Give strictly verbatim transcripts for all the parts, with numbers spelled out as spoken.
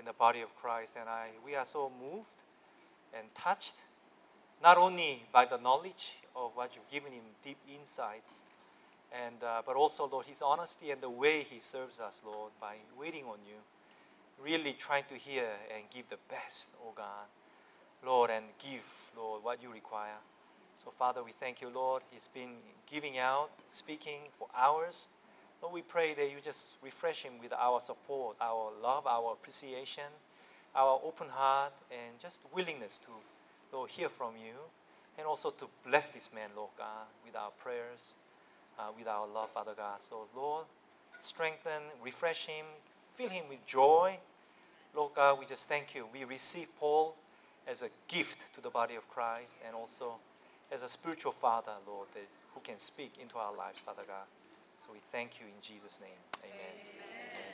in the body of Christ. And I, we are so moved and touched, not only by the knowledge of what you've given him, deep insights, and uh, but also, Lord, his honesty and the way he serves us, Lord, by waiting on you, really trying to hear and give the best, oh God, Lord, and give, Lord, what you require. So, Father, we thank you, Lord. He's been giving out, speaking for hours. Lord, we pray that you just refresh him with our support, our love, our appreciation, our open heart, and just willingness to, Lord, hear from you, and also to bless this man, Lord God, with our prayers, uh, with our love, Father God. So, Lord, strengthen, refresh him, fill him with joy. Lord God, we just thank you. We receive Paul as a gift to the body of Christ, and also as a spiritual father, Lord, that, who can speak into our lives, Father God. So we thank you in Jesus' name. Amen.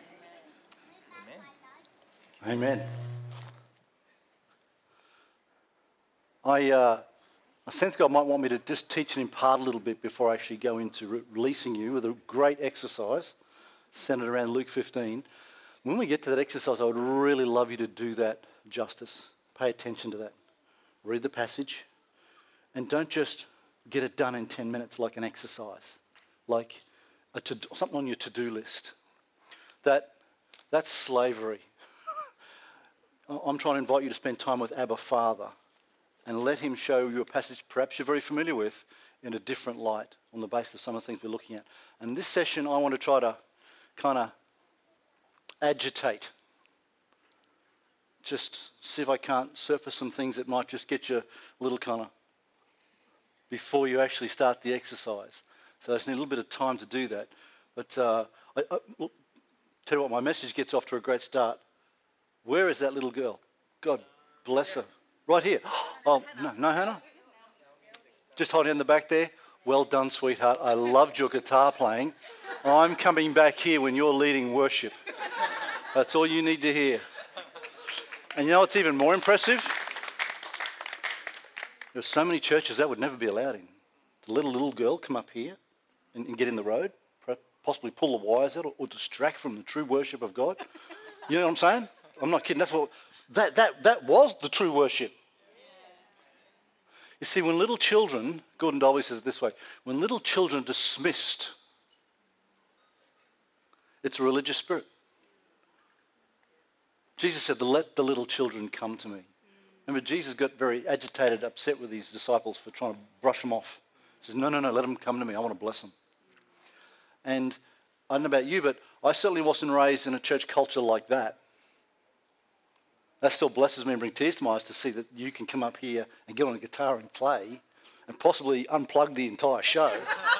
Amen. Amen. I, uh, I sense God might want me to just teach and impart a little bit before I actually go into re- releasing you with a great exercise centered around Luke fifteen. When we get to that exercise, I would really love you to do that justice. Pay attention to that. Read the passage. And don't just get it done in ten minutes like an exercise, like a to, something on your to-do list. That, that's slavery. I'm trying to invite you to spend time with Abba Father and let him show you a passage perhaps you're very familiar with in a different light on the basis of some of the things we're looking at. And this session, I want to try to kind of agitate. Just see if I can't surface some things that might just get you a little kind of before you actually start the exercise. So I just need a little bit of time to do that. But uh, I, I well, tell you what, my message gets off to a great start. Where is that little girl? God bless her. Right here. Oh, no, no, Hannah? Just holding in the back there. Well done, sweetheart. I loved your guitar playing. I'm coming back here when you're leading worship. That's all you need to hear. And you know what's even more impressive? There's so many churches that would never be allowed in. The little, little girl come up here and, and get in the road, possibly pull the wires out or, or distract from the true worship of God. You know what I'm saying? I'm not kidding. That's what that that that was the true worship. You see, when little children, Gordon Dolby says it this way, when little children are dismissed, it's a religious spirit. Jesus said, let the little children come to me. Remember, Jesus got very agitated, upset with his disciples for trying to brush them off. He says, no, no, no, let them come to me. I want to bless them. And I don't know about you, but I certainly wasn't raised in a church culture like that. That still blesses me and brings tears to my eyes to see that you can come up here and get on a guitar and play and possibly unplug the entire show.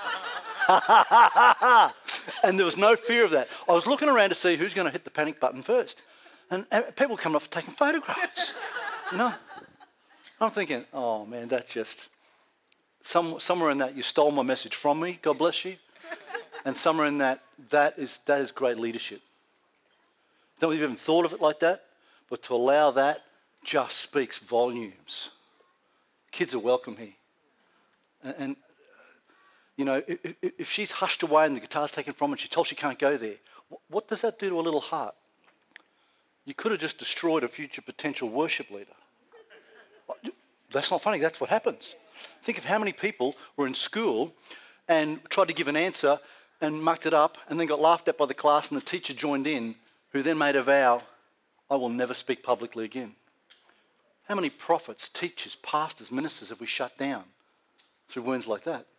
And there was no fear of that. I was looking around to see who's going to hit the panic button first. And people coming off taking photographs, you know. I'm thinking, oh man, that's just, some, somewhere in that you stole my message from me, God bless you. And somewhere in that, that is, that is great leadership. Don't we've even thought of it like that, but to allow that just speaks volumes. Kids are welcome here. And, and you know, if, if she's hushed away and the guitar's taken from her and she's told she can't go there, what does that do to a little heart? You could have just destroyed a future potential worship leader. That's not funny. That's what happens. Think of how many people were in school and tried to give an answer and mucked it up and then got laughed at by the class and the teacher joined in, who then made a vow, I will never speak publicly again. How many prophets, teachers, pastors, ministers have we shut down through wounds like that?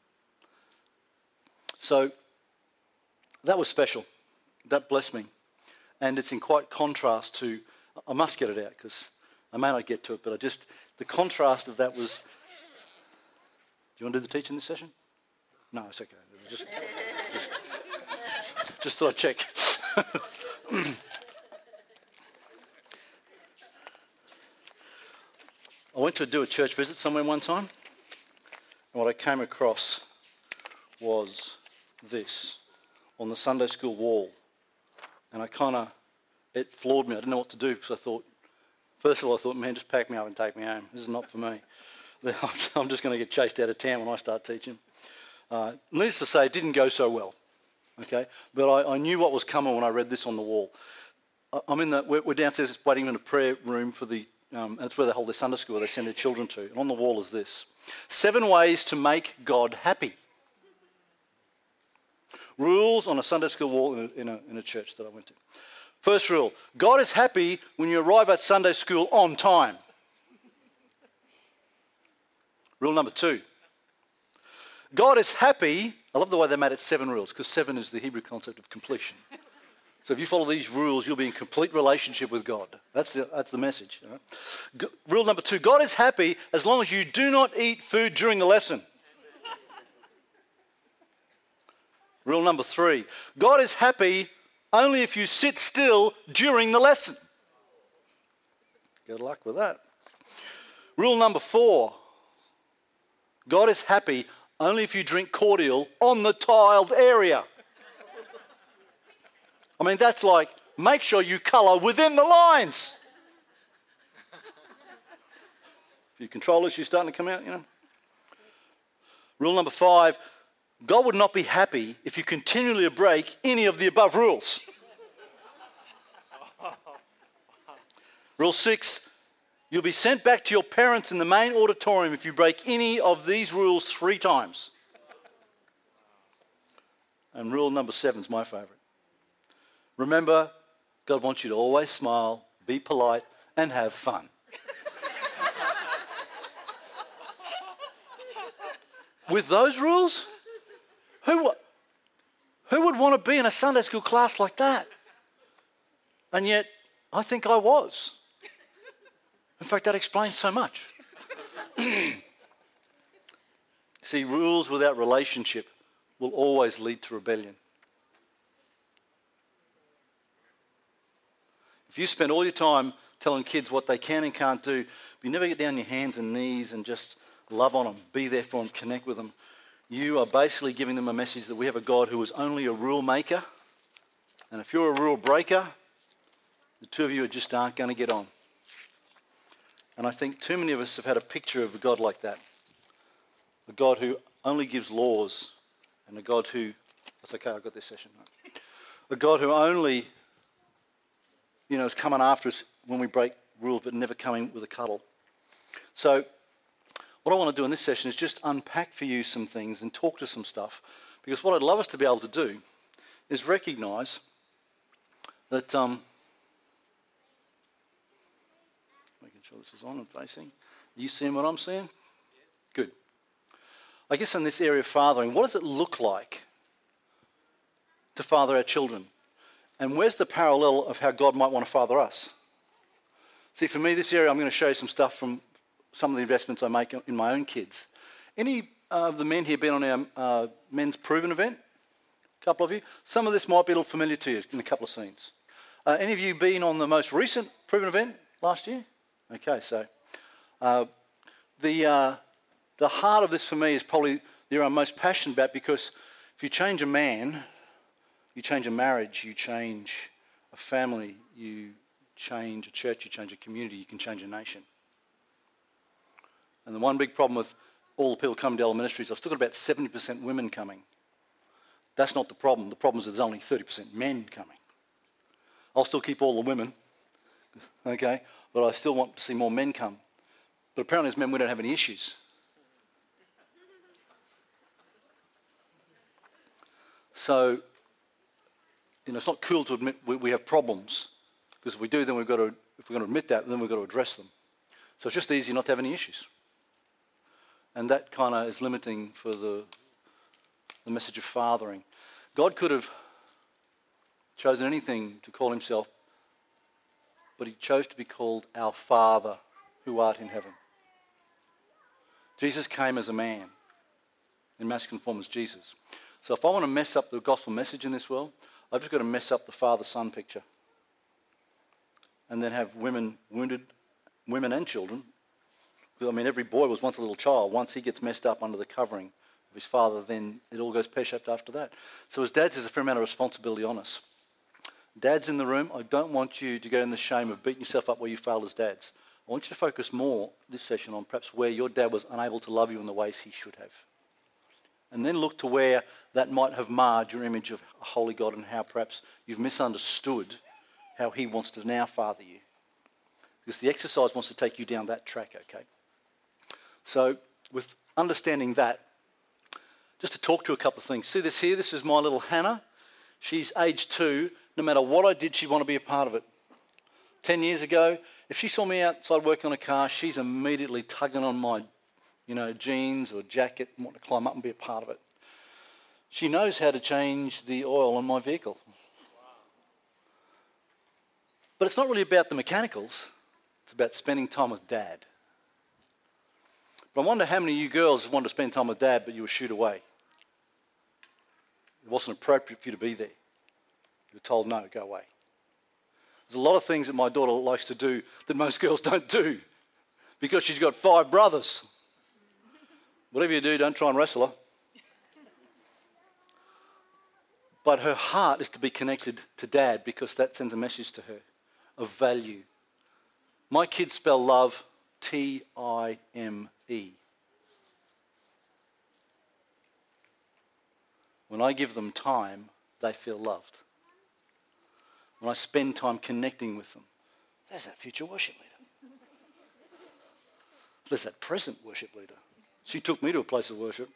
So that was special. That blessed me. And it's in quite contrast to, I must get it out because I may not get to it, but I just, the contrast of that was, do you want to do the teaching this session? No, it's okay. Just, just, just thought I'd check. I went to do a church visit somewhere one time, and what I came across was this on the Sunday school wall. And I kind of, it floored me. I didn't know what to do because I thought, first of all, I thought, man, just pack me up and take me home. This is not for me. I'm just going to get chased out of town when I start teaching. Uh, needless to say, it didn't go so well, okay? But I, I knew what was coming when I read this on the wall. I- I'm in the, we're, we're downstairs waiting in a prayer room for the, um, and it's where they hold their Sunday school, where they send their children to. And on the wall is this: seven ways to make God happy. Rules on a Sunday school wall in a, in a, in a church that I went to. First rule: God is happy when you arrive at Sunday school on time. Rule number two: God is happy. I love the way they made it seven rules, because seven is the Hebrew concept of completion. So if you follow these rules, you'll be in complete relationship with God. That's the, that's the message. All right? G- rule number two: God is happy as long as you do not eat food during the lesson. Rule number three: God is happy only if you sit still during the lesson. Good luck with that. Rule number four: God is happy only if you drink cordial on the tiled area. I mean, that's like, make sure you colour within the lines. A few control issues starting to come out, you know. Rule number five: God would not be happy if you continually break any of the above rules. Rule six: you'll be sent back to your parents in the main auditorium if you break any of these rules three times. And rule number seven is my favourite. Remember, God wants you to always smile, be polite, and have fun. With those rules, who, who would want to be in a Sunday school class like that? And yet, I think I was. In fact, that explains so much. See, rules without relationship will always lead to rebellion. If you spend all your time telling kids what they can and can't do, but you never get down on your hands and knees and just love on them, be there for them, connect with them, you are basically giving them a message that we have a God who is only a rule maker. And if you're a rule breaker, the two of you just aren't going to get on. And I think too many of us have had a picture of a God like that. A God who only gives laws, and a God who, that's okay, I've got this session. Right? A God who only, you know, is coming after us when we break rules, but never coming with a cuddle. So what I want to do in this session is just unpack for you some things and talk to some stuff, because what I'd love us to be able to do is recognise that, um, making sure this is on and facing. Are you seeing what I'm seeing? Yes. Good. I guess in this area of fathering, what does it look like to father our children? And where's the parallel of how God might want to father us? See, for me, this area, I'm going to show you some stuff from some of the investments I make in my own kids. Any of the men here been on our uh, Men's Proven event? A couple of you? Some of this might be a little familiar to you in a couple of scenes. Uh, any of you been on the most recent Proven event last year? Okay, so uh, the, uh, the heart of this for me is probably the area I'm most passionate about, because if you change a man, you change a marriage, you change a family, you change a church, you change a community, you can change a nation. And the one big problem with all the people coming to Ella Ministries, I've still got about seventy percent women coming. That's not the problem. The problem is there's only thirty percent men coming. I'll still keep all the women, okay, but I still want to see more men come. But apparently as men, we don't have any issues. So, you know, it's not cool to admit we, we have problems, because if we do, then we've got to, if we're going to admit that, then we've got to address them. So it's just easy not to have any issues. And that kind of is limiting for the, the message of fathering. God could have chosen anything to call himself, but he chose to be called our Father who art in heaven. Jesus came as a man, in masculine form as Jesus. So if I want to mess up the gospel message in this world, I've just got to mess up the father-son picture. And then have women wounded, women and children. I mean, every boy was once a little child. Once he gets messed up under the covering of his father, then it all goes pear-shaped after that. So as dads, there's a fair amount of responsibility on us. Dads in the room, I don't want you to get in the shame of beating yourself up where you failed as dads. I want you to focus more this session on perhaps where your dad was unable to love you in the ways he should have. And then look to where that might have marred your image of a holy God, and how perhaps you've misunderstood how he wants to now father you. Because the exercise wants to take you down that track, okay? So with understanding that, just to talk to a couple of things. See this here? This is my little Hannah. She's age two. No matter what I did, she'd want to be a part of it. Ten years ago, if she saw me outside working on a car, she's immediately tugging on my, you know, jeans or jacket and wanting to climb up and be a part of it. She knows how to change the oil on my vehicle. But it's not really about the mechanicals. It's about spending time with Dad. But I wonder how many of you girls want to spend time with Dad, but you were shooed away. It wasn't appropriate for you to be there. You were told, no, go away. There's a lot of things that my daughter likes to do that most girls don't do because she's got five brothers. Whatever you do, don't try and wrestle her. But her heart is to be connected to Dad because that sends a message to her of value. My kids spell love T I M E. When I give them time, they feel loved. When I spend time connecting with them, there's that future worship leader. There's that present worship leader. She took me to a place of worship.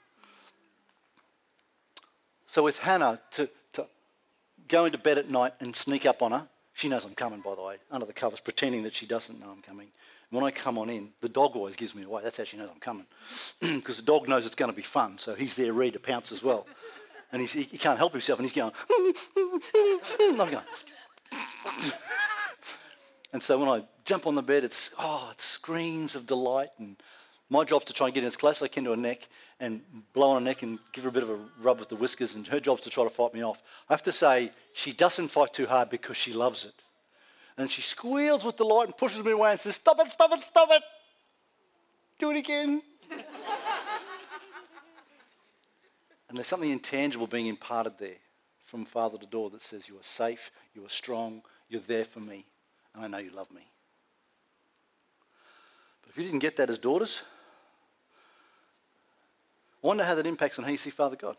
So with Hannah, to, to go into bed at night and sneak up on her, she knows I'm coming, by the way, under the covers, pretending that she doesn't know I'm coming. And when I come on in, the dog always gives me away. That's how she knows I'm coming. Because the dog knows it's going to be fun, so he's there ready to pounce as well. And he's, he can't help himself, and he's going, and I'm going. And so when I jump on the bed, it's, oh, it screams of delight. And my job's to try and get in as close as I can to her neck and blow on her neck and give her a bit of a rub with the whiskers, and her job's to try to fight me off. I have to say, she doesn't fight too hard because she loves it. And she squeals with delight and pushes me away and says, stop it, stop it, stop it. Do it again. And there's something intangible being imparted there from father to daughter that says, you are safe, you are strong, you're there for me, and I know you love me. But if you didn't get that as daughters, I wonder how that impacts on how you see Father God.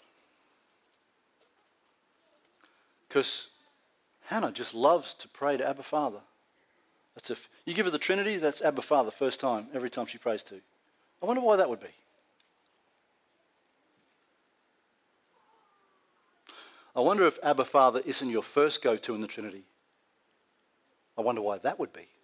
Because Hannah just loves to pray to Abba Father. That's if you give her the Trinity, that's Abba Father first time, every time she prays to. I wonder why that would be. I wonder if Abba Father isn't your first go-to in the Trinity. I wonder why that would be.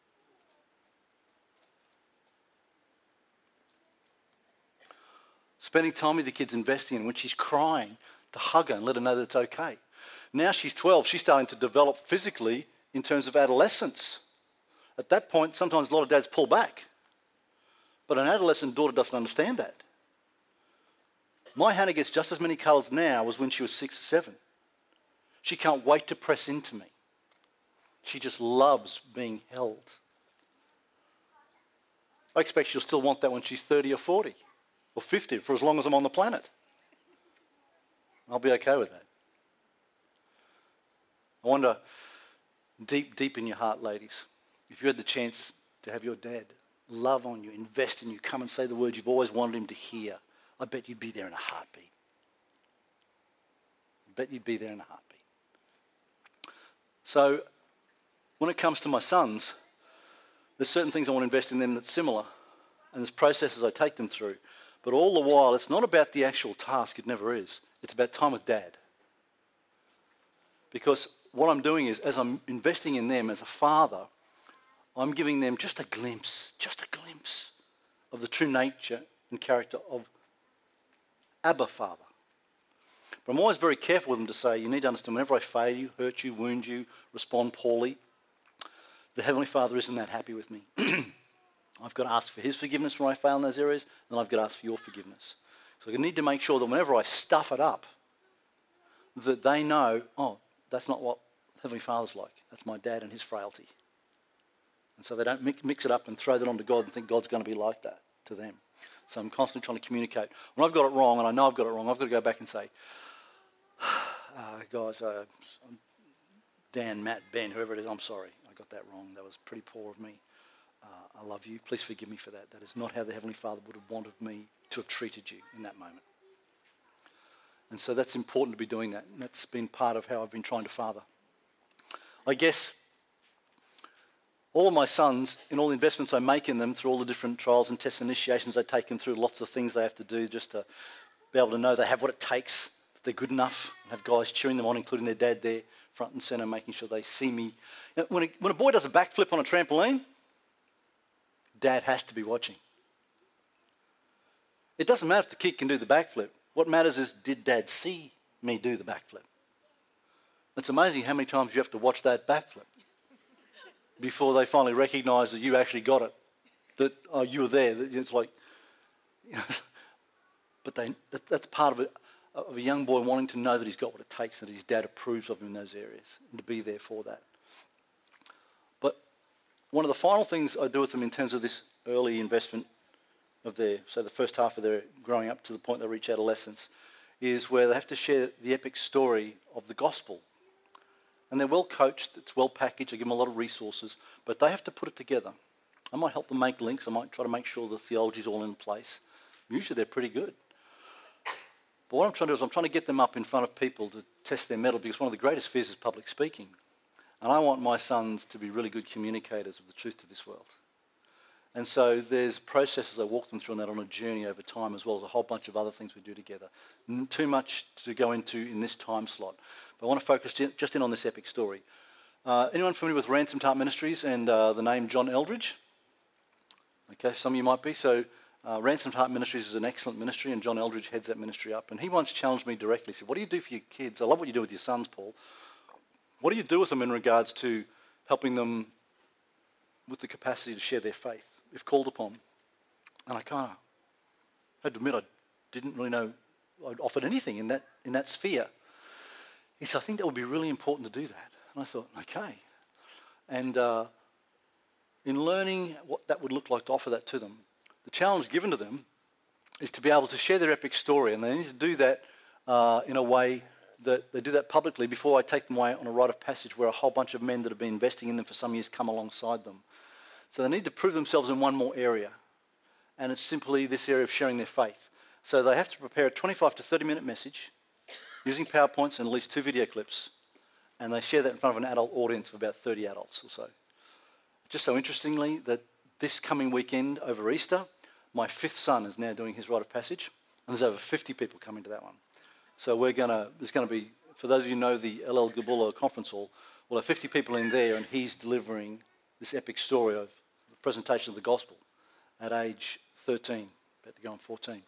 Spending time with the kids, investing in when she's crying, to hug her and let her know that it's okay. Now she's twelve, she's starting to develop physically in terms of adolescence. At that point, sometimes a lot of dads pull back. But an adolescent daughter doesn't understand that. My Hannah gets just as many colours now as when she was six or seven. She can't wait to press into me. She just loves being held. I expect she'll still want that when she's thirty or forty or fifty, for as long as I'm on the planet. I'll be okay with that. I wonder, deep, deep in your heart, ladies, if you had the chance to have your dad love on you, invest in you, come and say the words you've always wanted him to hear, I bet you'd be there in a heartbeat. I bet you'd be there in a heartbeat. So, when it comes to my sons, there's certain things I want to invest in them that's similar, and there's processes I take them through. But all the while, it's not about the actual task, it never is. It's about time with Dad. Because what I'm doing is, as I'm investing in them as a father, I'm giving them just a glimpse, just a glimpse of the true nature and character of Abba Father. But I'm always very careful with them to say, you need to understand, whenever I fail you, hurt you, wound you, respond poorly, the Heavenly Father isn't that happy with me. I've got to ask for his forgiveness when I fail in those areas, and I've got to ask for your forgiveness. So I need to make sure that whenever I stuff it up, that they know, oh, that's not what Heavenly Father's like. That's my dad and his frailty. And so they don't mix it up and throw that onto God and think God's going to be like that to them. So I'm constantly trying to communicate. When I've got it wrong, and I know I've got it wrong, I've got to go back and say, uh, guys, uh, Dan, Matt, Ben, whoever it is, I'm sorry. I got that wrong. That was pretty poor of me. Uh, I love you. Please forgive me for that. That is not how the Heavenly Father would have wanted me to have treated you in that moment. And so that's important to be doing that. And that's been part of how I've been trying to father. I guess all of my sons, in all the investments I make in them, through all the different trials and test initiations I take them through, lots of things they have to do just to be able to know they have what it takes, that they're good enough, and have guys cheering them on, including their dad there, front and centre, making sure they see me. You know, when, a, when a boy does a backflip on a trampoline, dad has to be watching. It doesn't matter if the kid can do the backflip. What matters is, did dad see me do the backflip? It's amazing how many times you have to watch that backflip before they finally recognise that you actually got it, that oh, you were there. That it's like, you know, but they, that, that's part of, it, of a young boy wanting to know that he's got what it takes, that his dad approves of him in those areas, and to be there for that. But one of the final things I do with them in terms of this early investment of their, so the first half of their growing up to the point they reach adolescence, is where they have to share the epic story of the gospel. And they're well coached, it's well packaged, I give them a lot of resources, but they have to put it together. I might help them make links, I might try to make sure the theology's all in place. Usually they're pretty good. But what I'm trying to do is I'm trying to get them up in front of people to test their mettle, because one of the greatest fears is public speaking. And I want my sons to be really good communicators of the truth to this world. And so there's processes I walk them through on that, on a journey over time, as well as a whole bunch of other things we do together. N- too much to go into in this time slot. But I want to focus just in on this epic story. Uh, anyone familiar with Ransomed Heart Ministries and uh, the name John Eldridge? Okay, some of you might be. So uh, Ransomed Heart Ministries is an excellent ministry, and John Eldridge heads that ministry up. And he once challenged me directly. He said, what do you do for your kids? I love what you do with your sons, Paul. What do you do with them in regards to helping them with the capacity to share their faith, if called upon? And I kind of had to admit I didn't really know I'd offered anything in that in that sphere. He said, I think that would be really important to do that. And I thought, okay. And uh, in learning what that would look like to offer that to them, the challenge given to them is to be able to share their epic story, and they need to do that uh, in a way that they do that publicly before I take them away on a rite of passage where a whole bunch of men that have been investing in them for some years come alongside them. So they need to prove themselves in one more area, and it's simply this area of sharing their faith. So they have to prepare a twenty-five to thirty minute message using PowerPoints and at least two video clips, and they share that in front of an adult audience of about thirty adults or so. Just so interestingly, that this coming weekend over Easter, my fifth son is now doing his rite of passage, and there's over fifty people coming to that one. So we're gonna, there's going to be, for those of you who know the L L Gabula conference hall, we'll have fifty people in there, and he's delivering this epic story of the presentation of the gospel at age thirteen, about to go on fourteen.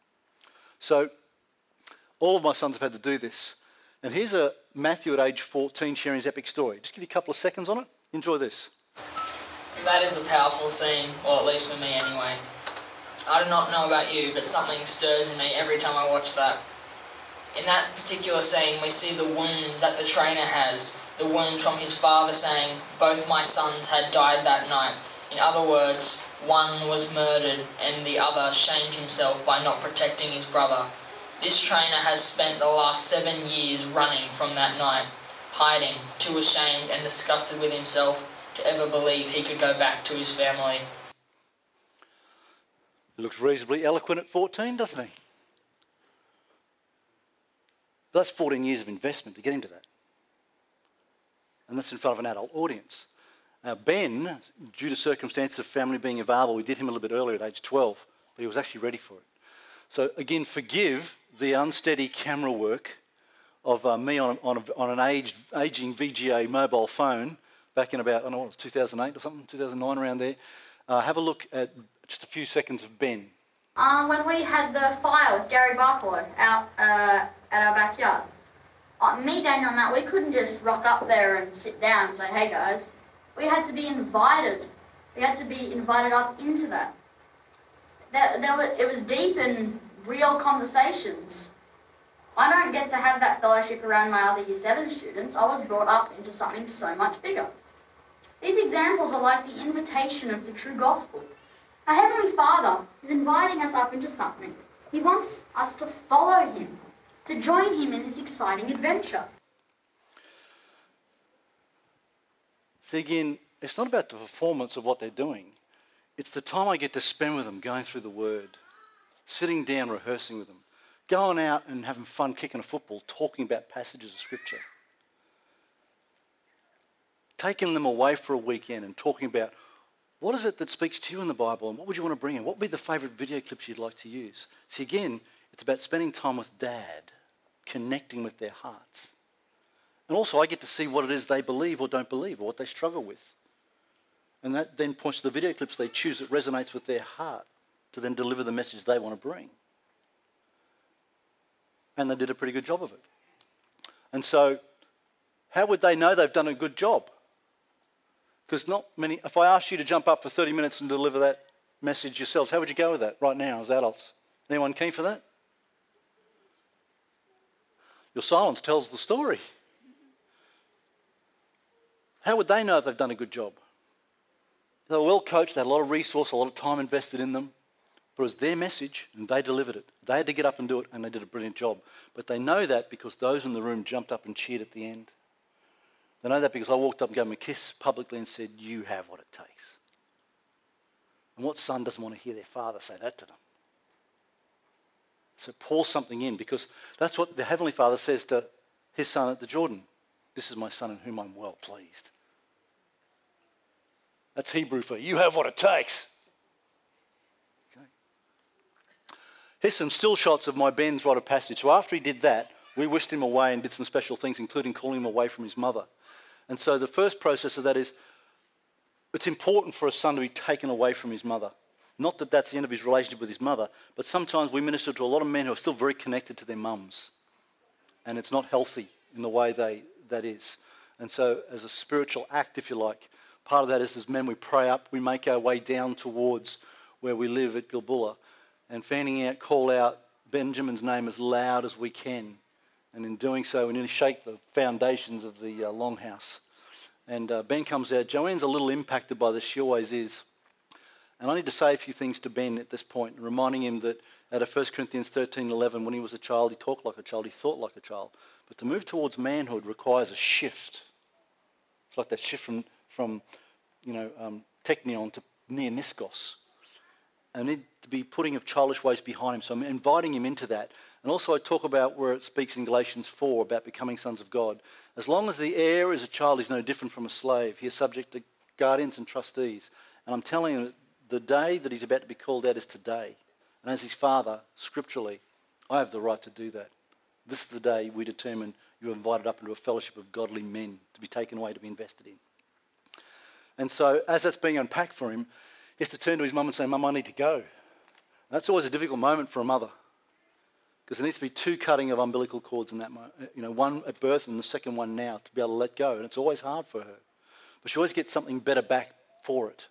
So all of my sons have had to do this. And here's a Matthew at age fourteen sharing his epic story. Just give you a couple of seconds on it. Enjoy this. That is a powerful scene, or at least for me anyway. I do not know about you, but something stirs in me every time I watch that. In that particular scene, we see the wounds that the trainer has, the wound from his father saying, both my sons had died that night. In other words, one was murdered and the other shamed himself by not protecting his brother. This trainer has spent the last seven years running from that night, hiding, too ashamed and disgusted with himself to ever believe he could go back to his family. He looks reasonably eloquent at fourteen, doesn't he? But that's fourteen years of investment to get him to that. And that's in front of an adult audience. Now, Ben, due to circumstances of family being available, we did him a little bit earlier at age twelve, but he was actually ready for it. So again, forgive the unsteady camera work of uh, me on, on, a, on an aged, aging V G A mobile phone back in about, I don't know, what it was two thousand eight or something, two thousand nine, around there. Uh, have a look at just a few seconds of Ben. Um, when we had the fire with Gary Barklow out uh, at our backyard, uh, me, Daniel, and that, we couldn't just rock up there and sit down and say, hey guys. We had to be invited. We had to be invited up into that. That, that was, it was deep and real conversations. I don't get to have that fellowship around my other Year seven students. I was brought up into something so much bigger. These examples are like the invitation of the true gospel. Our Heavenly Father is inviting us up into something. He wants us to follow him, to join him in this exciting adventure. See, again, it's not about the performance of what they're doing. It's the time I get to spend with them going through the Word, sitting down, rehearsing with them, going out and having fun kicking a football, talking about passages of Scripture. taking them away for a weekend and talking about what is it that speaks to you in the Bible and what would you want to bring in? What would be the favourite video clips you'd like to use? See, again, it's about spending time with Dad, connecting with their hearts. And also I get to see what it is they believe or don't believe or what they struggle with. And that then points to the video clips they choose that resonates with their heart to then deliver the message they want to bring. And they did a pretty good job of it. And so how would they know they've done a good job? Because not many, if I asked you to jump up for thirty minutes and deliver that message yourselves, how would you go with that right now as adults? Anyone keen for that? Your silence tells the story. How would they know if they've done a good job? They were well coached, they had a lot of resource, a lot of time invested in them. But it was their message and they delivered it. They had to get up and do it and they did a brilliant job. But they know that because those in the room jumped up and cheered at the end. They know that because I walked up and gave them a kiss publicly and said, you have what it takes. And what son doesn't want to hear their father say that to them? So pour something in, because that's what the Heavenly Father says to his son at the Jordan. This is my son in whom I'm well pleased. That's Hebrew for you have what it takes. Okay. Here's some still shots of my Ben's rite of passage. So after he did that, we whisked him away and did some special things, including calling him away from his mother. And so the first process of that is, it's important for a son to be taken away from his mother. Not that that's the end of his relationship with his mother, but sometimes we minister to a lot of men who are still very connected to their mums. And it's not healthy in the way they that is. And so as a spiritual act, if you like, part of that is as men we pray up, we make our way down towards where we live at Gilbula, and fanning out, call out Benjamin's name as loud as we can. And in doing so, we nearly shake the foundations of the uh, longhouse. And uh, Ben comes out. Joanne's a little impacted by this. She always is. And I need to say a few things to Ben at this point, reminding him that out of First Corinthians thirteen eleven, when he was a child, he talked like a child, he thought like a child. But to move towards manhood requires a shift. It's like that shift from, from you know, um, teknion to neoniskos. And I need to be putting of childish ways behind him. So I'm inviting him into that. And also I talk about where it speaks in Galatians four about becoming sons of God. As long as the heir is a child, he's no different from a slave. He is subject to guardians and trustees. And I'm telling him that the day that he's about to be called out is today. And as his father, scripturally, I have the right to do that. This is the day we determine you're invited up into a fellowship of godly men to be taken away, to be invested in. And so as that's being unpacked for him, he has to turn to his mum and say, Mum, I need to go. And that's always a difficult moment for a mother, because there needs to be two cutting of umbilical cords in that moment. You know, one at birth and the second one now, to be able to let go. And it's always hard for her. But she always gets something better back for it.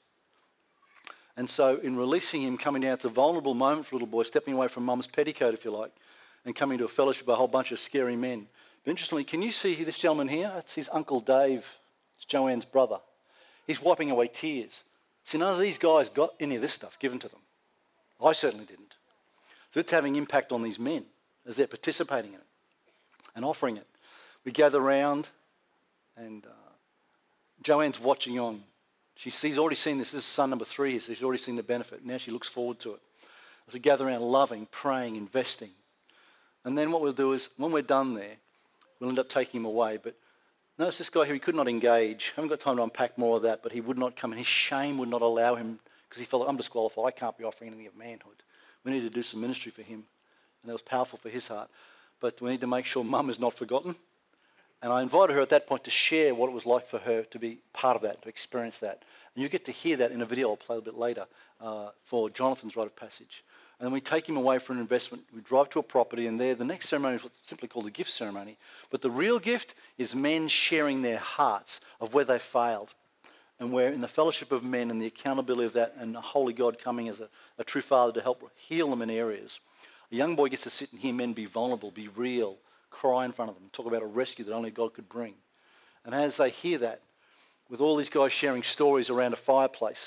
And so in releasing him, coming down, it's a vulnerable moment for a little boy, stepping away from mum's petticoat, if you like, and coming to a fellowship of a whole bunch of scary men. But interestingly, can you see this gentleman here? That's his Uncle Dave. It's Joanne's brother. He's wiping away tears. See, none of these guys got any of this stuff given to them. I certainly didn't. So it's having impact on these men as they're participating in it and offering it. We gather round, and uh, Joanne's watching on. She, she's already seen this. This is son number three, so she's already seen the benefit. Now she looks forward to it. As we gather around loving, praying, investing. And then what we'll do is, when we're done there, we'll end up taking him away. But notice this guy here, he could not engage. I haven't got time to unpack more of that, but he would not come, and his shame would not allow him, because he felt like, I'm disqualified. I can't be offering anything of manhood. We need to do some ministry for him. And that was powerful for his heart. But we need to make sure Mum is not forgotten. And I invited her at that point to share what it was like for her to be part of that, to experience that. And you get to hear that in a video I'll play a bit later uh, for Jonathan's rite of passage. And then we take him away for an investment. We drive to a property, and there the next ceremony is what's simply called the gift ceremony. But the real gift is men sharing their hearts of where they failed. And where in the fellowship of men and the accountability of that, and the Holy God coming as a, a true father to help heal them in areas, a young boy gets to sit and hear men be vulnerable, be real, cry in front of them, talk about a rescue that only God could bring. And as they hear that, with all these guys sharing stories around a fireplace,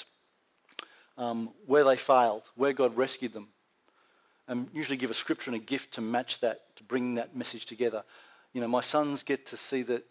um, where they failed, where God rescued them, and usually give a scripture and a gift to match that, to bring that message together. You know, my sons get to see that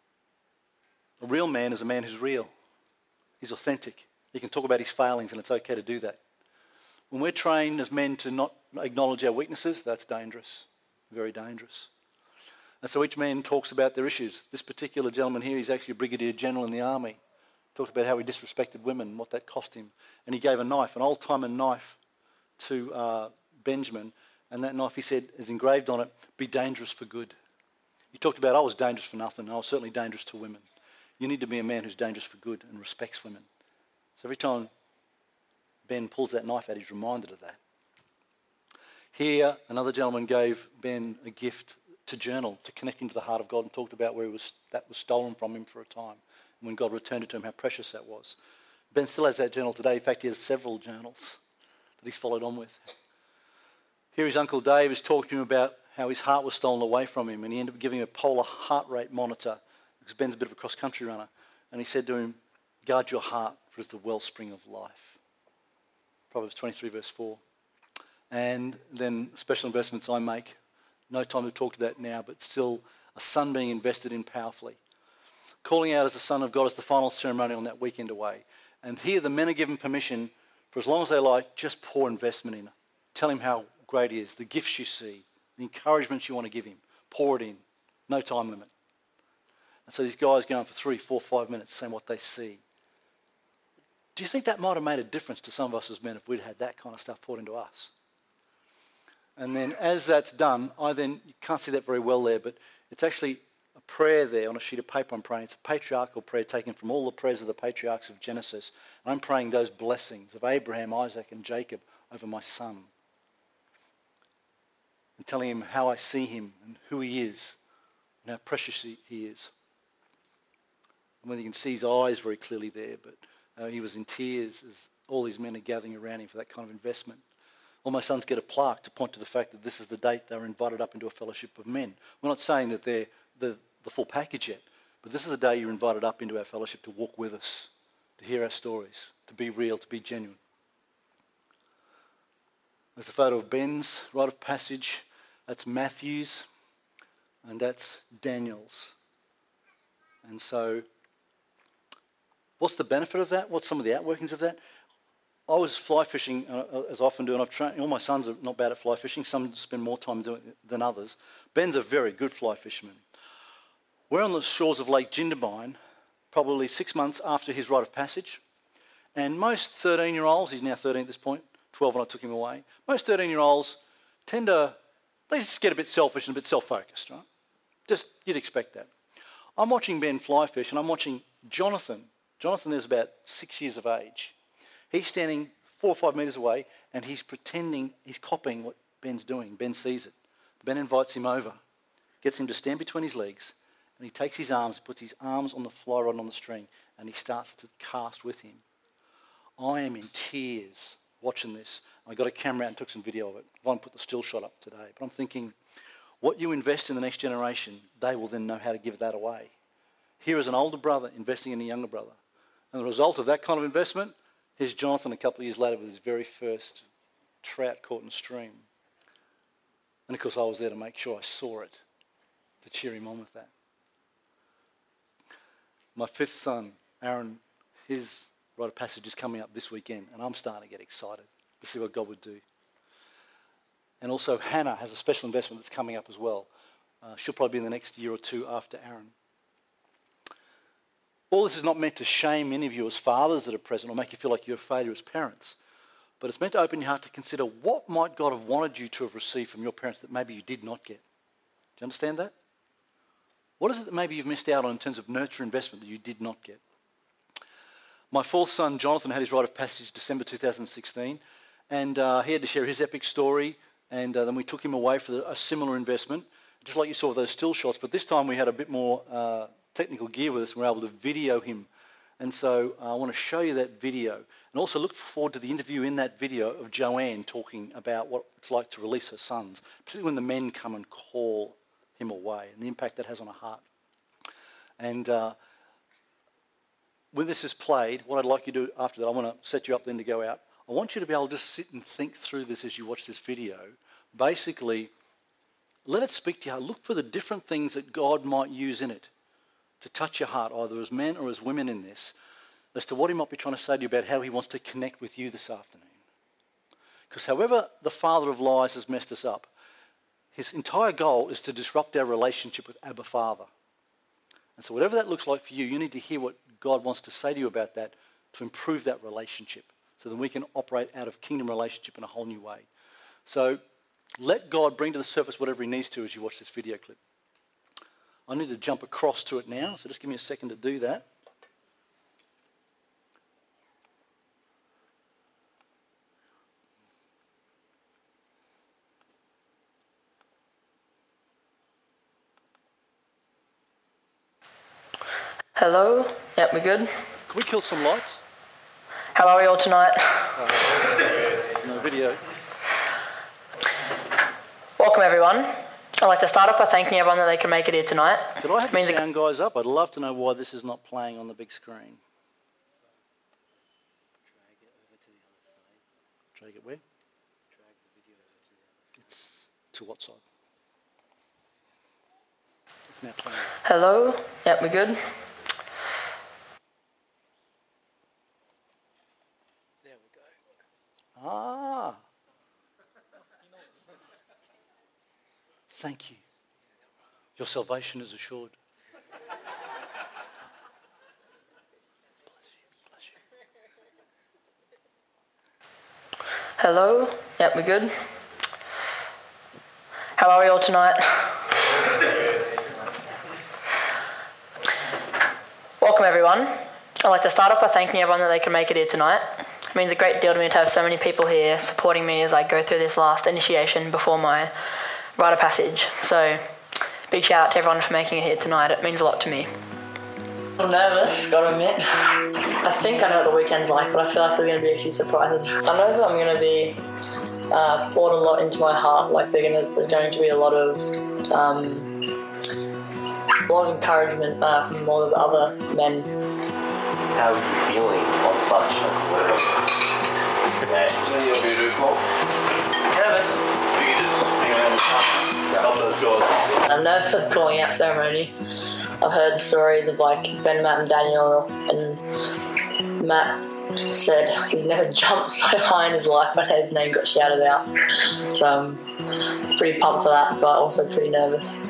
a real man is a man who's real. He's authentic. He can talk about his failings, and it's okay to do that. When we're trained as men to not acknowledge our weaknesses, that's dangerous, very dangerous. And so each man talks about their issues. This particular gentleman here, he's actually a brigadier general in the army. Talks about how he disrespected women and what that cost him. And he gave a knife, an old-timer knife, to uh, Benjamin. And that knife, he said, is engraved on it, be dangerous for good. He talked about, I was dangerous for nothing. I was certainly dangerous to women. You need to be a man who's dangerous for good and respects women. So every time Ben pulls that knife out, he's reminded of that. Here, another gentleman gave Ben a gift to journal, to connect him to the heart of God, and talked about where he was, that was stolen from him for a time. And when God returned it to him, how precious that was. Ben still has that journal today. In fact, he has several journals that he's followed on with. Here his Uncle Dave is talking to him about how his heart was stolen away from him, and he ended up giving him a polar heart rate monitor, because Ben's a bit of a cross-country runner. And he said to him, guard your heart, for it's the wellspring of life. Proverbs twenty-three, verse four. And then special investments I make. No time to talk to that now, but still a son being invested in powerfully. Calling out as a son of God is the final ceremony on that weekend away. And here the men are given permission, for as long as they like, just pour investment in. Tell him how great he is, the gifts you see, the encouragements you want to give him. Pour it in. No time limit. And so these guys go on for three, four, five minutes saying what they see. Do you think that might have made a difference to some of us as men if we'd had that kind of stuff poured into us? And then as that's done, I then, you can't see that very well there, but it's actually a prayer there on a sheet of paper I'm praying. It's a patriarchal prayer taken from all the prayers of the patriarchs of Genesis. And I'm praying those blessings of Abraham, Isaac and Jacob over my son. And telling him how I see him and who he is and how precious he, he is. And when you can see his eyes very clearly there, but uh, he was in tears as all these men are gathering around him for that kind of investment. All my sons get a plaque to point to the fact that this is the date they were invited up into a fellowship of men. We're not saying that they're the, the full package yet, but this is the day you're invited up into our fellowship to walk with us, to hear our stories, to be real, to be genuine. There's a photo of Ben's rite of passage. That's Matthew's, and that's Daniel's. And so, what's the benefit of that? What's some of the outworkings of that? I was fly fishing, uh, as I often do, and I've trained, all my sons are not bad at fly fishing. Some spend more time doing it than others. Ben's a very good fly fisherman. We're on the shores of Lake Jindabyne, probably six months after his rite of passage. And most thirteen-year-olds, he's now thirteen at this point, twelve when I took him away, most thirteen-year-olds tend to, they just get a bit selfish and a bit self-focused, right? Just, you'd expect that. I'm watching Ben fly fish, and I'm watching Jonathan. Jonathan is about six years of age. He's standing four or five metres away, and he's pretending, he's copying what Ben's doing. Ben sees it. Ben invites him over, gets him to stand between his legs, and he takes his arms, puts his arms on the fly rod on the string, and he starts to cast with him. I am in tears watching this. I got a camera out and took some video of it. I won't put the still shot up today, but I'm thinking, what you invest in the next generation, they will then know how to give that away. Here is an older brother investing in a younger brother. And the result of that kind of investment, here's Jonathan a couple of years later with his very first trout caught in a stream. And of course I was there to make sure I saw it, to cheer him on with that. My fifth son, Aaron, his rite of passage is coming up this weekend, and I'm starting to get excited to see what God would do. And also Hannah has a special investment that's coming up as well. Uh, she'll probably be in the next year or two after Aaron. All this is not meant to shame any of you as fathers that are present or make you feel like you're a failure as parents, but it's meant to open your heart to consider what might God have wanted you to have received from your parents that maybe you did not get. Do you understand that? What is it that maybe you've missed out on in terms of nurture investment that you did not get? My fourth son, Jonathan, had his rite of passage December two thousand sixteen, and uh, he had to share his epic story, and uh, then we took him away for the, a similar investment, just like you saw with those still shots, but this time we had a bit more uh, technical gear with us, and we were able to video him. And so uh, I want to show you that video, and also look forward to the interview in that video of Joanne talking about what it's like to release her sons, particularly when the men come and call him away, and the impact that has on a heart. And uh, when this is played, what I'd like you to do after that, I want to set you up then to go out. I want you to be able to just sit and think through this as you watch this video. Basically, let it speak to you. Look for the different things that God might use in it to touch your heart, either as men or as women in this, as to what he might be trying to say to you about how he wants to connect with you this afternoon. Because however the father of lies has messed us up, his entire goal is to disrupt our relationship with Abba Father. And so whatever that looks like for you, you need to hear what God wants to say to you about that to improve that relationship so that we can operate out of kingdom relationship in a whole new way. So let God bring to the surface whatever he needs to as you watch this video clip. I need to jump across to it now, so just give me a second to do that. Hello? Yep, we good? Can we kill some lights? How are we all tonight? Uh, no video. Welcome everyone. I'd like to start off by thanking everyone that they can make it here tonight. Could I have Means the sound guys up? I'd love to know why this is not playing on the big screen. Drag it over to the other side. Drag it where? Drag the video over to the other side. It's to what side? It's now playing. Hello? Yep, we good? There we go. Ah. Thank you. Your salvation is assured. Bless you, bless you. Hello? Yep, we good? How are we all tonight? Welcome everyone. I'd like to start off by thanking everyone that they can make it here tonight. It means a great deal to me to have so many people here supporting me as I go through this last initiation before my rite of passage. So, big shout out to everyone for making it here tonight. It means a lot to me. I'm nervous, gotta admit. I think I know what the weekend's like, but I feel like there's gonna be a few surprises. I know that I'm gonna be uh, poured a lot into my heart. Like they're gonna, there's going to be a lot of um, a lot of encouragement uh, from all of the other men. How are you feeling on such a So you'll be beautiful. Nervous. You can just hang around and help those guys. I'm nervous for the calling out ceremony. I've heard stories of like Ben, Matt and Daniel, and Matt said he's never jumped so high in his life when his name got shouted out. So I'm pretty pumped for that, but also pretty nervous.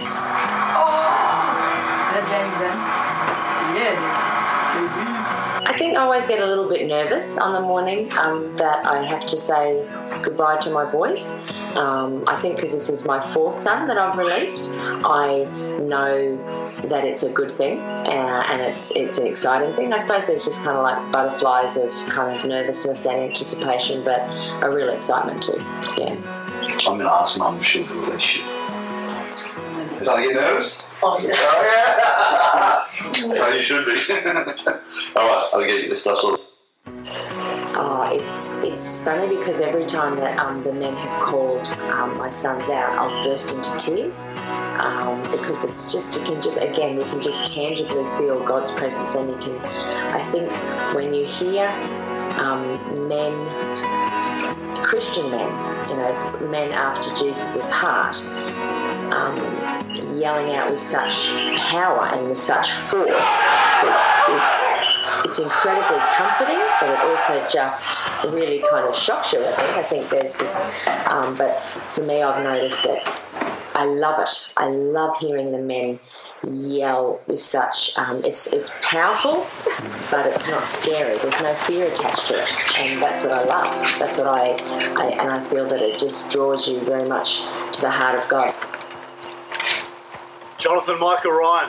I think I always get a little bit nervous on the morning um, that I have to say goodbye to my boys. Um, I think because this is my fourth son that I've released, I know that it's a good thing uh, and it's it's an exciting thing. I suppose there's just kind of like butterflies of kind of nervousness and anticipation, but a real excitement too. Yeah. I'm going to ask Mum if she'll release you. Is that get nervous? Oh, That's how you should be. Alright, I'll get you this stuff sorted. Oh, it's it's funny because every time that um, the men have called um, my sons out, I'll burst into tears um, because it's just, you can just, again, you can just tangibly feel God's presence, and you can, I think when you hear um, men, Christian men, you know, men after Jesus' heart, um, yelling out with such power and with such force, it, it's It's incredibly comforting, but it also just really kind of shocks you, I think. I think there's this, um, but for me, I've noticed that I love it. I love hearing the men yell with such, um, it's it's powerful, but it's not scary. There's no fear attached to it, and that's what I love. That's what I, I and I feel that it just draws you very much to the heart of God. Jonathan Michael Ryan.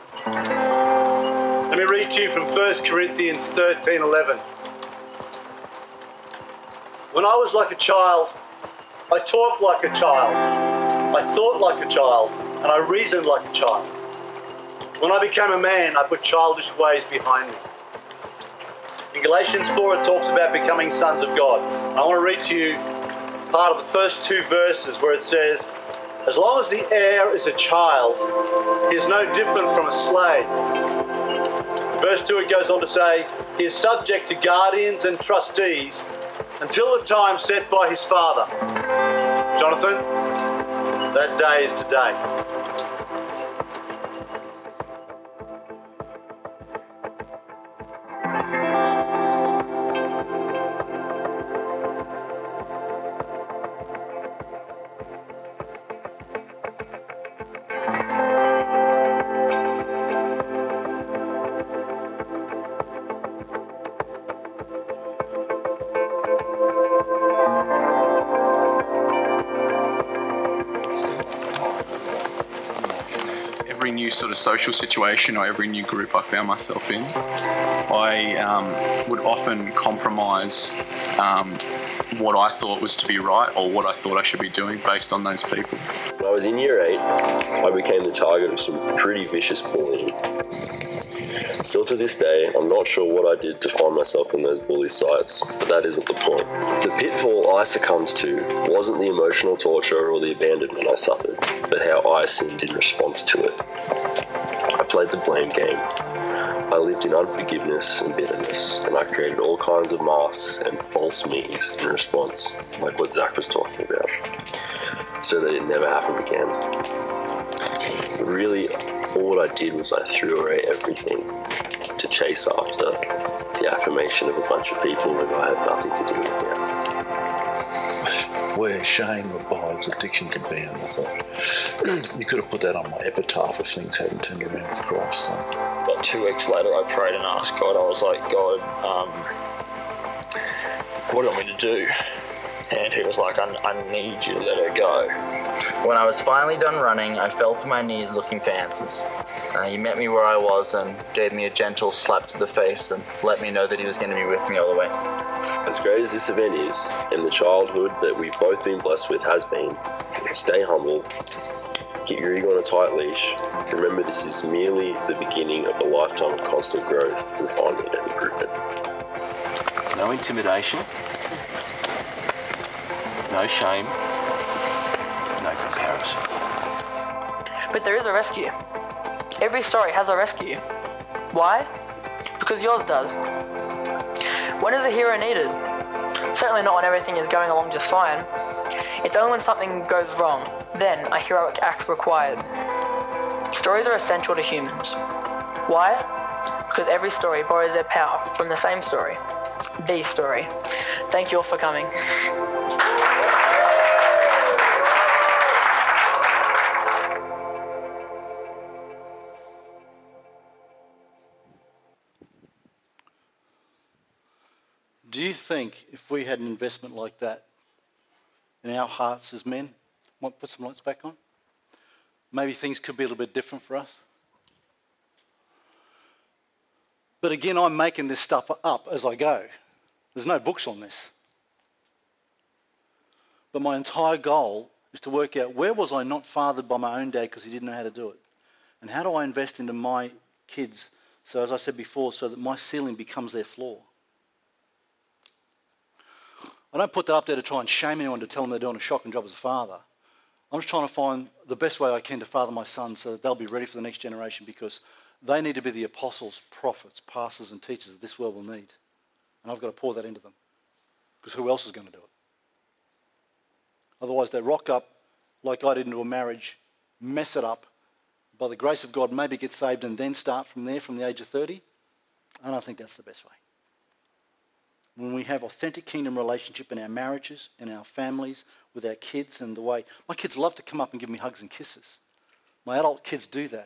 Let me read to you from First Corinthians thirteen eleven. When I was like a child, I talked like a child, I thought like a child, and I reasoned like a child. When I became a man, I put childish ways behind me. In Galatians four, it talks about becoming sons of God. I want to read to you part of the first two verses where it says, as long as the heir is a child, he is no different from a slave. Verse two, it goes on to say, he is subject to guardians and trustees until the time set by his father. Jonathan, that day is today. sort of social situation or every new group I found myself in, I um, would often compromise um, what I thought was to be right or what I thought I should be doing based on those people. When I was in year eight, I became the target of some pretty vicious bullying. Still to this day, I'm not sure what I did to find myself in those bully sites, but that isn't the point. The pitfall I succumbed to wasn't the emotional torture or the abandonment I suffered, but how I sinned in response to it. I played the blame game. I lived in unforgiveness and bitterness, and I created all kinds of masks and false me's in response, like what Zach was talking about, so that it never happened again. But really, all I did was I threw away everything to chase after the affirmation of a bunch of people who I had nothing to do with now. Where shame abides, addiction can be, and I thought, you could have put that on my epitaph if things hadn't turned around with Christ. So. About two weeks later, I prayed and asked God. I was like, God, um, what do you want me to do? And he was like, I, I need you to let her go. When I was finally done running, I fell to my knees looking for answers. Uh, he met me where I was and gave me a gentle slap to the face and let me know that he was going to be with me all the way. As great as this event is, and the childhood that we've both been blessed with has been, stay humble, keep your ego on a tight leash. Remember, this is merely the beginning of a lifetime of constant growth, refinement and improvement. No intimidation, no shame, no comparison. But there is a rescue. Every story has a rescue. Why? Because yours does. When is a hero needed? Certainly not when everything is going along just fine. It's only when something goes wrong, then a heroic act required. Stories are essential to humans. Why? Because every story borrows their power from the same story. The story. Thank you all for coming. Do you think if we had an investment like that in our hearts as men, might put some lights back on, maybe things could be a little bit different for us? But again, I'm making this stuff up as I go. There's no books on this. But my entire goal is to work out, where was I not fathered by my own dad because he didn't know how to do it? And how do I invest into my kids, so as I said before, so that my ceiling becomes their floor? I don't put that up there to try and shame anyone to tell them they're doing a shocking job as a father. I'm just trying to find the best way I can to father my sons so that they'll be ready for the next generation, because they need to be the apostles, prophets, pastors and teachers that this world will need. And I've got to pour that into them, because who else is going to do it? Otherwise they rock up like I did into a marriage, mess it up, by the grace of God maybe get saved and then start from there from the age of thirty. I don't think that's the best way. When we have authentic kingdom relationship in our marriages, in our families, with our kids, and the way... My kids love to come up and give me hugs and kisses. My adult kids do that.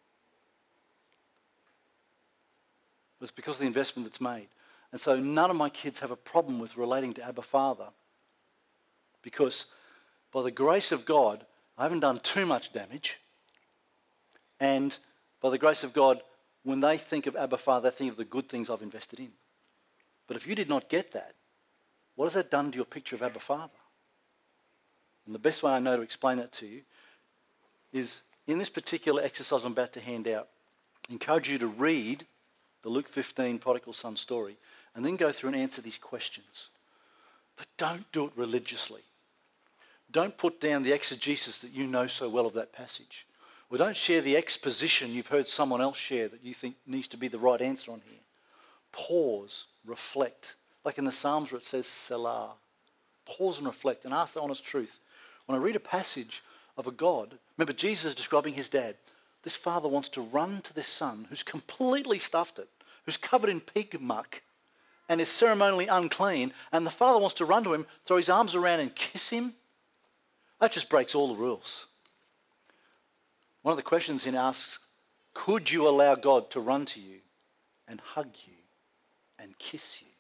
But it's because of the investment that's made. And so none of my kids have a problem with relating to Abba Father, because by the grace of God, I haven't done too much damage. And by the grace of God, when they think of Abba Father, they think of the good things I've invested in. But if you did not get that, what has that done to your picture of Abba Father? And the best way I know to explain that to you is in this particular exercise I'm about to hand out, I encourage you to read the Luke fifteen prodigal son story and then go through and answer these questions. But don't do it religiously. Don't put down the exegesis that you know so well of that passage. Or don't share the exposition you've heard someone else share that you think needs to be the right answer on here. Pause, reflect. Like in the Psalms where it says Selah. Pause and reflect and ask the honest truth. When I read a passage of a God, remember Jesus is describing his dad. This father wants to run to this son who's completely stuffed it, who's covered in pig muck and is ceremonially unclean, and the father wants to run to him, throw his arms around and kiss him. That just breaks all the rules. One of the questions he asks, could you allow God to run to you and hug you and kiss you?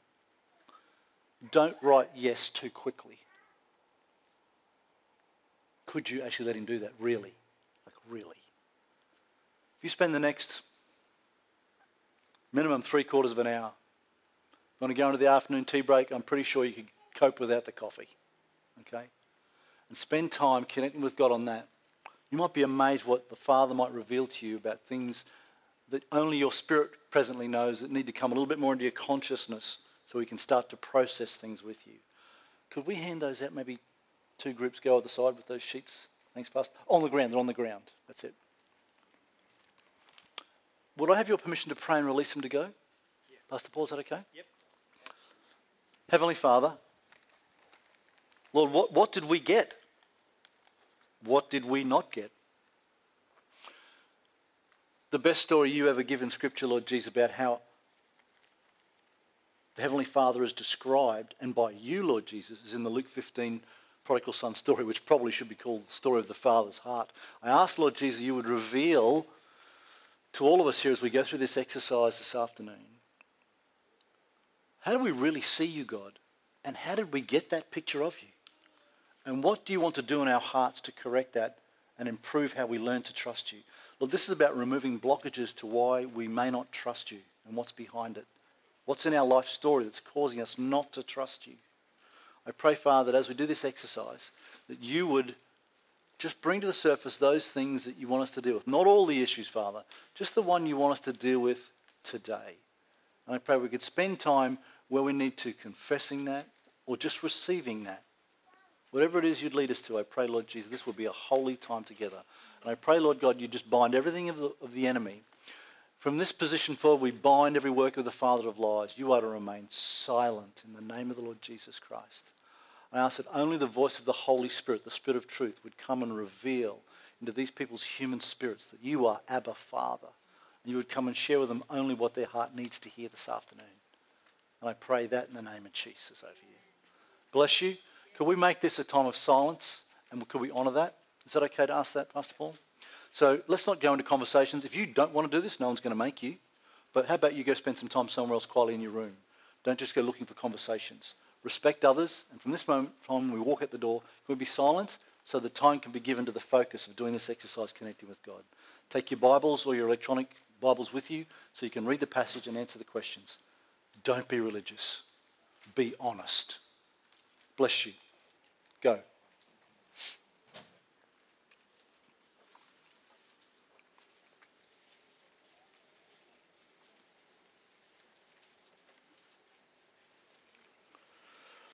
Don't write yes too quickly. Could you actually let him do that? Really? Like really? If you spend the next minimum three quarters of an hour, you want to go into the afternoon tea break, I'm pretty sure you could cope without the coffee. Okay? And spend time connecting with God on that. You might be amazed what the Father might reveal to you about things that only your spirit presently knows that need to come a little bit more into your consciousness so we can start to process things with you. Could we hand those out? Maybe two groups go either side with those sheets. Thanks, Pastor. On the ground. They're on the ground. That's it. Would I have your permission to pray and release them to go? Yeah. Pastor Paul, is that okay? Yep. Heavenly Father, Lord, what, what did we get? What did we not get? The best story you ever give in Scripture, Lord Jesus, about how the Heavenly Father is described, and by you, Lord Jesus, is in the Luke fifteen prodigal son story, which probably should be called the story of the Father's heart. I ask, Lord Jesus, you would reveal to all of us here as we go through this exercise this afternoon, how do we really see you, God? And how did we get that picture of you? And what do you want to do in our hearts to correct that and improve how we learn to trust you? Lord, this is about removing blockages to why we may not trust you and what's behind it. What's in our life story that's causing us not to trust you? I pray, Father, that as we do this exercise, that you would just bring to the surface those things that you want us to deal with. Not all the issues, Father, just the one you want us to deal with today. And I pray we could spend time where we need to confessing that or just receiving that. Whatever it is you'd lead us to, I pray, Lord Jesus, this will be a holy time together. And I pray, Lord God, you just bind everything of the, of the enemy. From this position forward, we bind every work of the father of lies. You are to remain silent in the name of the Lord Jesus Christ. I ask that only the voice of the Holy Spirit, the Spirit of truth, would come and reveal into these people's human spirits that you are Abba Father. And you would come and share with them only what their heart needs to hear this afternoon. And I pray that in the name of Jesus over you. Bless you. Could we make this a time of silence? And could we honour that? Is that okay to ask that, Pastor Paul? So let's not go into conversations. If you don't want to do this, no one's going to make you. But how about you go spend some time somewhere else quietly in your room? Don't just go looking for conversations. Respect others. And from this moment on, we walk out the door, can we be silent so that time can be given to the focus of doing this exercise connecting with God. Take your Bibles or your electronic Bibles with you so you can read the passage and answer the questions. Don't be religious. Be honest. Bless you. Go.